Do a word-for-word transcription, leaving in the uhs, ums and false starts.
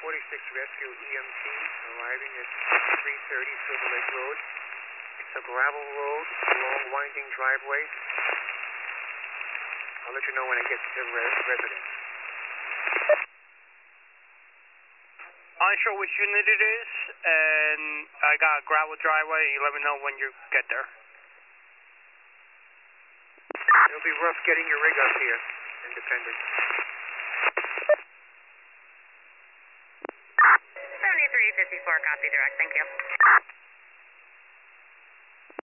forty-six Rescue E M T arriving at three thirty Silver Lake Road. It's a gravel road, long winding driveway. I'll let you know when it gets to the res residence. Unsure which unit it is, and I got a gravel driveway. You let me know when you get there. It'll be rough getting your rig up here, Independent. seventy-three fifty-four, copy direct, thank you.